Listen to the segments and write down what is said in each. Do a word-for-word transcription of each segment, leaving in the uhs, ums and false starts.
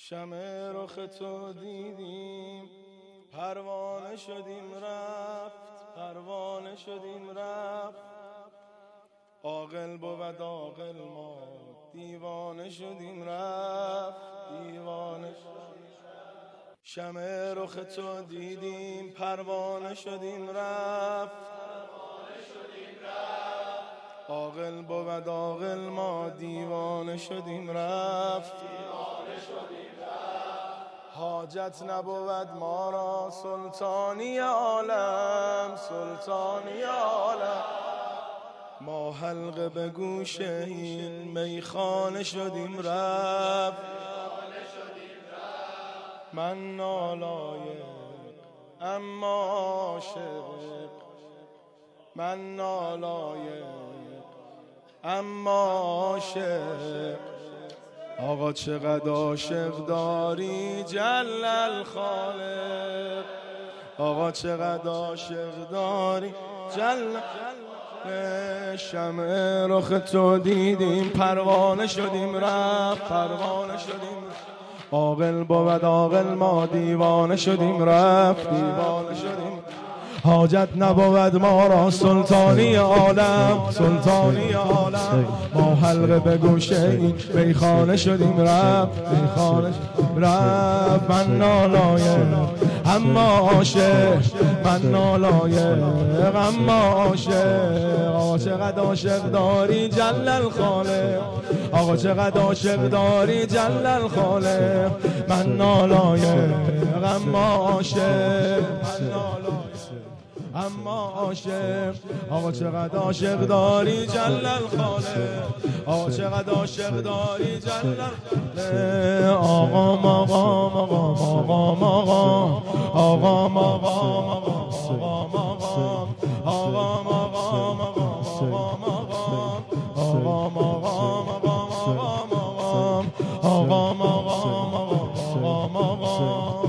شمع رخ تو دیدیم، پروانه شدیم رفت، پروانه شدیم رفت. عاقل بود عاقل، ما دیوانه شدیم رفت، دیوانه شدیم رفت. شمع رخ تو دیدیم، پروانه شدیم رفت، پروانه شدیم رفت. عاقل بود عاقل، ما دیوانه شدیم رفت، دیوانه شدیم رفت. حاجت نبود ما را سلطانی عالم، سلطانی عالم. ما حلقه به گوش این میخانه شدیم رفت، من نالایق اما عاشق، من نالایق اما عاشق. آقا چقدر عاشق داری جل الخالق، آقا چقدر عاشق داری جل. شمع رخ تو دیدیم، پروانه شدیم رفت، پروانه شدیم. عاقل بود عاقل، ما دیوانه شدیم رفت، دیوانه شدیم. حاجت نبود ما را سلطانی عالم، سلطانی عالم. ما حلقه به گوشه این میخانه شدیم رفت، میخانه شدیم رفت. من نالایق اما عاشق، من نالایق اما عاشق. آقا چقدر عاشق داری جل الخالق، آقا چقدر عاشق داری جل الخالق. من نالایق اما عاشق، من نالایق اما عاشق. آقا چقدر عاشق داری جل الخالق، آقا چقدر عاشق داری جل الخالق. آقا مقام مقام مقام مقام آقا مقام مقام مقام آقا مقام مقام مقام آقا مقام مقام آقا مقام مقام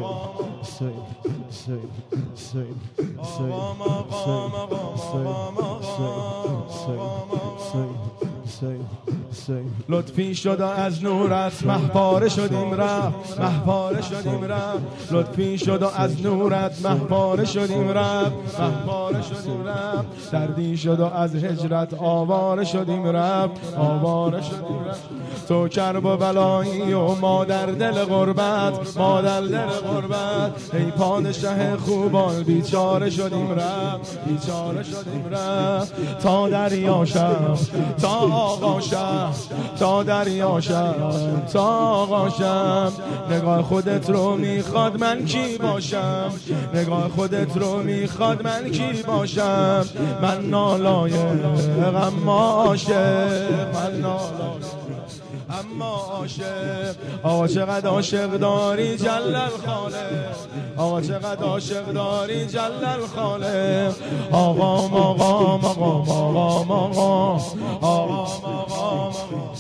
لطفی شد از نورت مهپاره شدیم رفت، مهپاره شدیم رفت. لطفی شد از نورت مهپاره شدیم رفت، مهپاره شدیم رفت. دردی شد از هجرت آواره شدیم رفت، آواره شدیم رفت. تو کرب و بلایی و ما در دل غربت، ما در دل غربت. ای پادشه خوبان بیچاره شدیم رفت، بیچاره شدیم رفت. تا دریا شم تا آقا شم، تا دریا شم تا آقا شم. نگاه خودت رو میخواد من کی باشم، نگاه خودت رو میخواد من کی باشم. من نالایق اما عاشق، من نالایق اما عاشق. آقا چقدر عاشق داری جل الخالق، آقا چقدر عاشق داری جل الخالق. آقا مقام مقام آقا مقام آقا مقام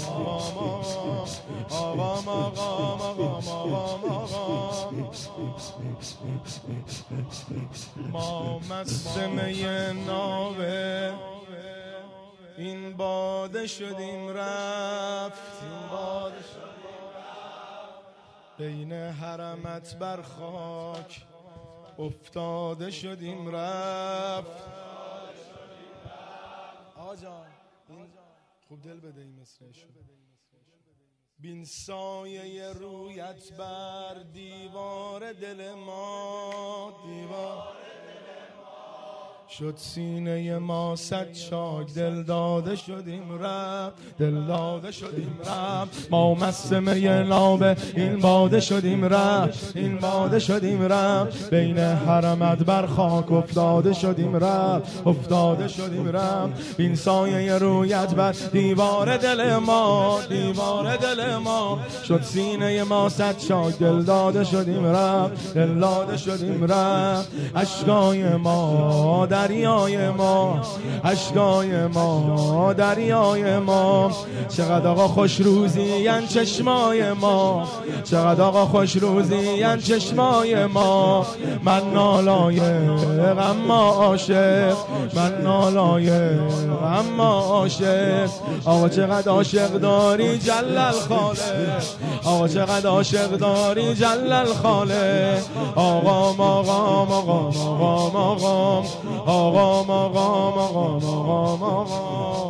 آقا مقام. ما مست می ناوه این باده شدیم رفت، این باده شدیم رفت. بین حرمت بر خاک افتاده شدیم رفت. آقا جان این خوب دل بده این مصرعشو. بین سایه رویت بر دیوار دل ما، دیوار شد سینه ما صد چاک. دل داده شدیم رفت، دل داده شدیم رفت. ما مست می ناب این باده شدیم رفت، این باده شدیم رفت. بین حرمت بر خاک افتاده شدیم رفت، افتاده شدیم رفت. بین سایه رویت بر دیوار دل ما، دیوار دل ما شد سینه ما صد چاک. دل داده شدیم رفت، دل داده شدیم رفت. اشکای ما در دریای ما، اشکای ما دریای ما. چقدر آقا خوش روزین چشمای ما، چقدر آقا خوش روزین چشمای ما. من نالای اما عاشق، من نالای اما عاشق. آقا چقدر عاشق داری جلل خالق، آقا چقدر عاشق داری جلل خالق. آقا مقام آقا مقام آقا آقا مقام آقا مقام آقا